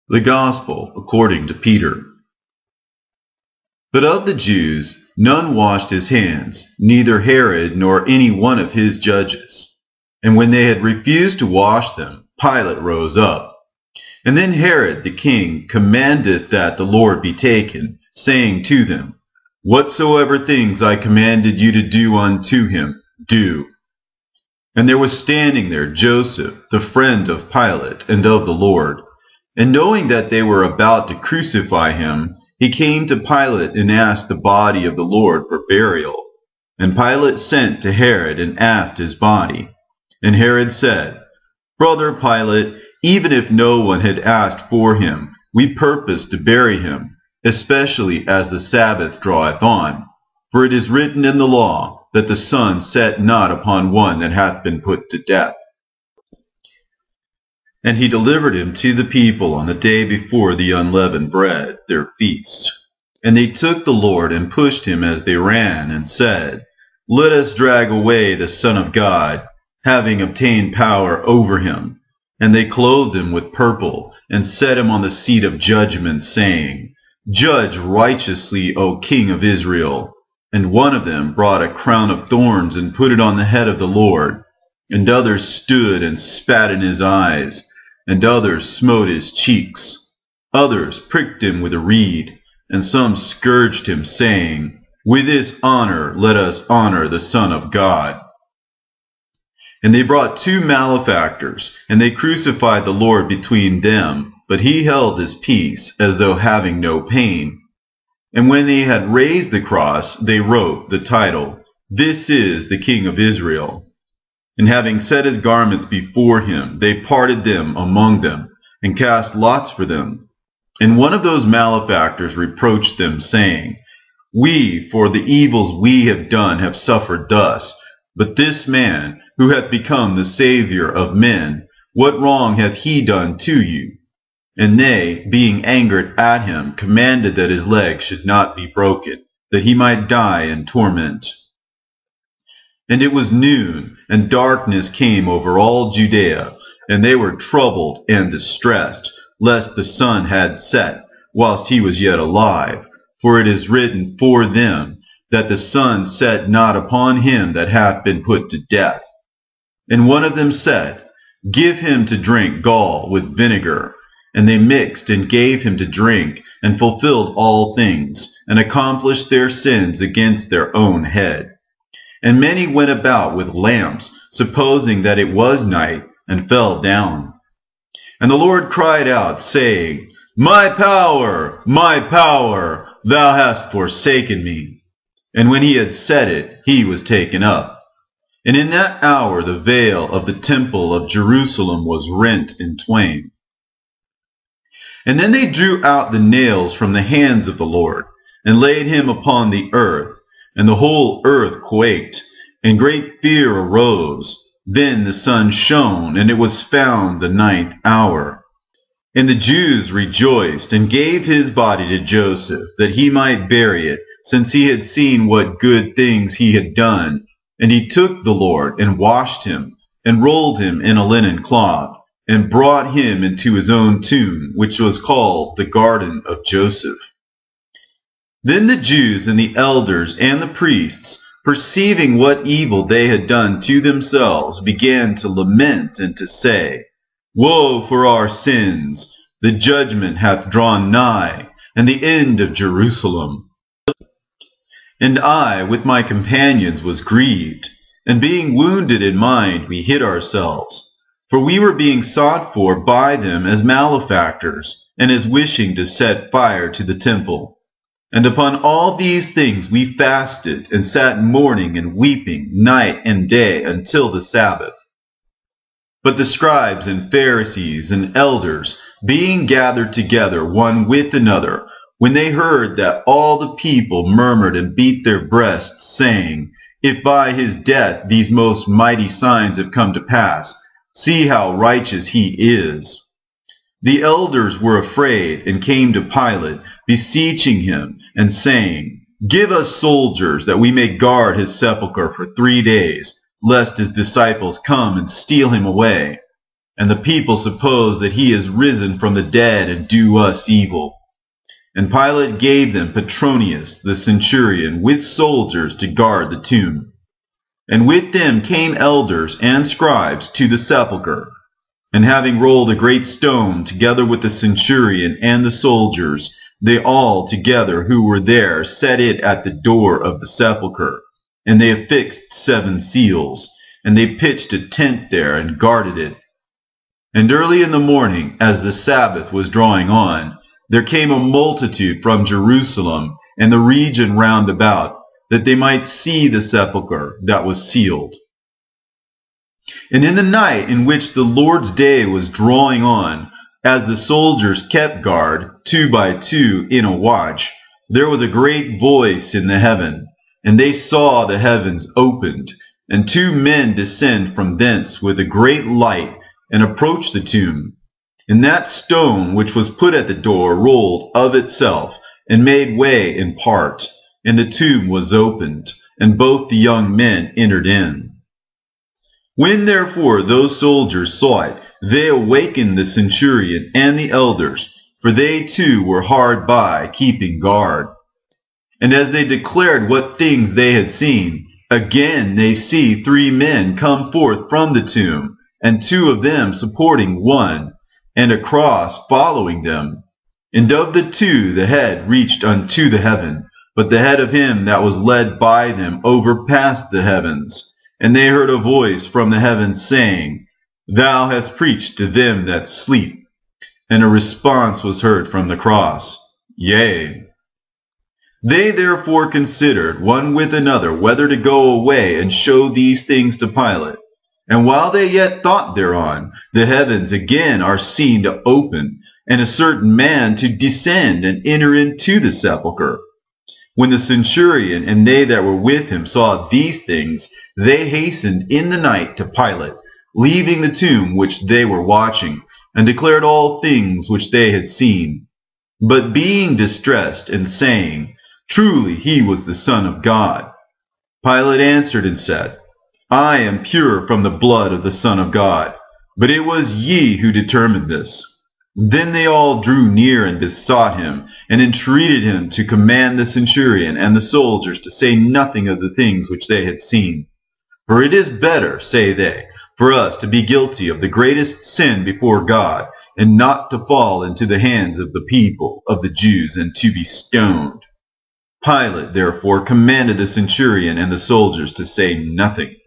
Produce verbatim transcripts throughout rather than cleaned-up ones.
The Gospel according to Peter. But of the Jews none washed his hands, neither Herod nor any one of his judges. And when they had refused to wash them, Pilate rose up. And then Herod the king commanded that the Lord be taken, saying to them, Whatsoever things I commanded you to do unto him, do. And there was standing there Joseph, the friend of Pilate and of the Lord. And knowing that they were about to crucify him, he came to Pilate and asked the body of the Lord for burial. And Pilate sent to Herod and asked his body. And Herod said, Brother Pilate, even if no one had asked for him, we purpose to bury him, especially as the Sabbath draweth on. For it is written in the law, that the sun set not upon one that hath been put to death. And he delivered him to the people on the day before the unleavened bread, their feast. And they took the Lord and pushed him as they ran, and said, Let us drag away the Son of God, having obtained power over him. And they clothed him with purple, and set him on the seat of judgment, saying, Judge righteously, O King of Israel. And one of them brought a crown of thorns and put it on the head of the Lord. And others stood and spat in his eyes, and others smote his cheeks. Others pricked him with a reed, and some scourged him, saying, With this honor let us honor the Son of God. And they brought two malefactors, and they crucified the Lord between them, but he held his peace, as though having no pain. And when they had raised the cross, they wrote the title, This is the King of Israel. And having set his garments before him, they parted them among them, and cast lots for them. And one of those malefactors reproached them, saying, We, for the evils we have done, have suffered thus. But this man, who hath become the Savior of men, what wrong hath he done to you? And they, being angered at him, commanded that his legs should not be broken, that he might die in torment. And it was noon, and darkness came over all Judea, and they were troubled and distressed, lest the sun had set, whilst he was yet alive. For it is written for them, that the sun set not upon him that hath been put to death. And one of them said, Give him to drink gall with vinegar. And they mixed and gave him to drink, and fulfilled all things, and accomplished their sins against their own head. And many went about with lamps, supposing that it was night, and fell down. And the Lord cried out, saying, My power, my power, thou hast forsaken me. And when he had said it, he was taken up. And in that hour the veil of the temple of Jerusalem was rent in twain. And then they drew out the nails from the hands of the Lord, and laid him upon the earth. And the whole earth quaked, and great fear arose. Then the sun shone, and it was found the ninth hour. And the Jews rejoiced, and gave his body to Joseph, that he might bury it, since he had seen what good things he had done. And he took the Lord, and washed him, and rolled him in a linen cloth, and brought him into his own tomb, which was called the Garden of Joseph. Then the Jews and the elders and the priests, perceiving what evil they had done to themselves, began to lament and to say, Woe for our sins! The judgment hath drawn nigh, and the end of Jerusalem. And I with my companions was grieved, and being wounded in mind we hid ourselves. For we were being sought for by them as malefactors, and as wishing to set fire to the temple. And upon all these things we fasted, and sat mourning and weeping night and day until the Sabbath. But the scribes and Pharisees and elders, being gathered together one with another, when they heard that all the people murmured and beat their breasts, saying, If by his death these most mighty signs have come to pass, see how righteous he is. The elders were afraid, and came to Pilate, beseeching him, and saying, Give us soldiers, that we may guard his sepulchre for three days, lest his disciples come and steal him away. and the people suppose that he is risen from the dead and do us evil. And Pilate gave them Petronius the centurion with soldiers to guard the tomb. And with them came elders and scribes to the sepulchre. And having rolled a great stone together with the centurion and the soldiers, they all together who were there set it at the door of the sepulchre. And they affixed seven seals, and they pitched a tent there and guarded it. And early in the morning, as the Sabbath was drawing on, there came a multitude from Jerusalem and the region round about, that they might see the sepulchre that was sealed. And in the night in which the Lord's day was drawing on, as the soldiers kept guard, two by two in a watch, there was a great voice in the heaven, and they saw the heavens opened, and two men descend from thence with a great light, and approach the tomb. And that stone which was put at the door rolled of itself, and made way in part, and the tomb was opened, and both the young men entered in. When therefore those soldiers saw it, they awakened the centurion and the elders, for they too were hard by, keeping guard. And as they declared what things they had seen, again they see three men come forth from the tomb, and two of them supporting one, and a cross following them. And of the two the head reached unto the heaven, but the head of him that was led by them overpassed the heavens. And they heard a voice from the heavens saying, Thou hast preached to them that sleep. And a response was heard from the cross, Yea. They therefore considered one with another whether to go away and show these things to Pilate. And while they yet thought thereon, the heavens again are seen to open, and a certain man to descend and enter into the sepulchre. When the centurion and they that were with him saw these things, they hastened in the night to Pilate, leaving the tomb which they were watching, and declared all things which they had seen. But being distressed, and saying, Truly he was the Son of God. Pilate answered and said, I am pure from the blood of the Son of God, but it was ye who determined this. Then they all drew near and besought him, and entreated him to command the centurion and the soldiers to say nothing of the things which they had seen. For it is better, say they, for us to be guilty of the greatest sin before God, and not to fall into the hands of the people of the Jews, and to be stoned. Pilate therefore commanded the centurion and the soldiers to say nothing.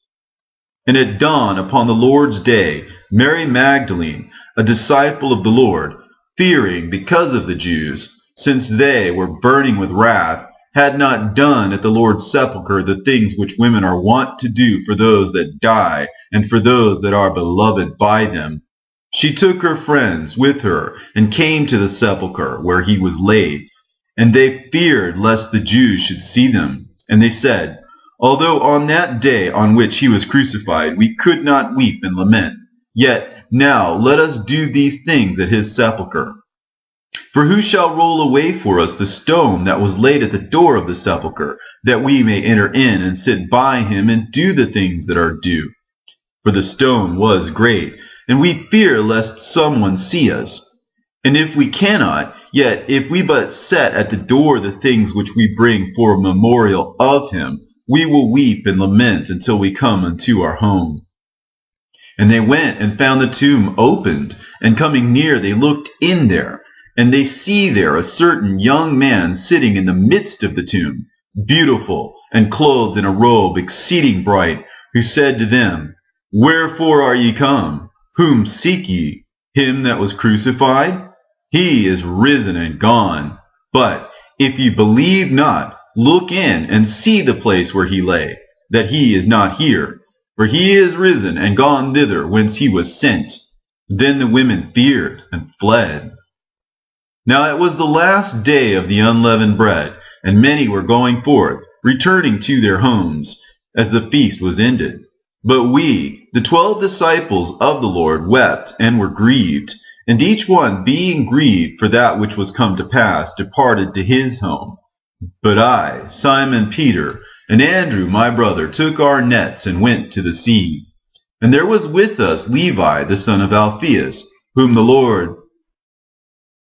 And at dawn upon the Lord's day, Mary Magdalene, a disciple of the Lord, fearing because of the Jews, since they were burning with wrath, had not done at the Lord's sepulchre the things which women are wont to do for those that die, and for those that are beloved by them. She took her friends with her, and came to the sepulchre where he was laid. And they feared lest the Jews should see them. And they said, Although on that day on which he was crucified we could not weep and lament, yet now let us do these things at his sepulchre. For who shall roll away for us the stone that was laid at the door of the sepulchre, that we may enter in and sit by him and do the things that are due? For the stone was great, and we fear lest someone see us. And if we cannot, yet if we but set at the door the things which we bring for a memorial of him, we will weep and lament until we come unto our home. And they went and found the tomb opened, and coming near they looked in there, and they see there a certain young man sitting in the midst of the tomb, beautiful, and clothed in a robe exceeding bright, who said to them, Wherefore are ye come? Whom seek ye? Him that was crucified? He is risen and gone. But if ye believe not, look in and see the place where he lay, that he is not here. For he is risen and gone thither whence he was sent. Then the women feared and fled. Now it was the last day of the unleavened bread, and many were going forth, returning to their homes, as the feast was ended. But we, the twelve disciples of the Lord, wept and were grieved, and each one being grieved for that which was come to pass, departed to his home. But I, Simon Peter, and Andrew my brother, took our nets and went to the sea, And there was with us Levi the son of Alphaeus, whom the Lord